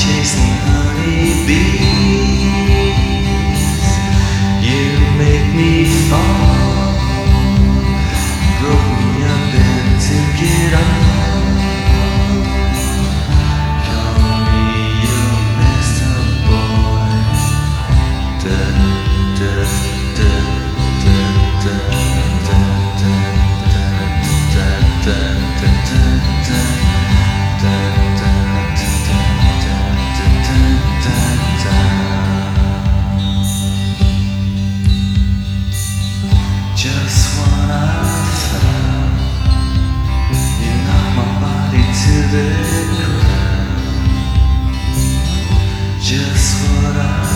chasing honeybees. You make me fall, broke me up and took it all. Call me your messed up boy. Da da da da da da da da da da da. Just when I thought you knocked my body to the ground. Just what I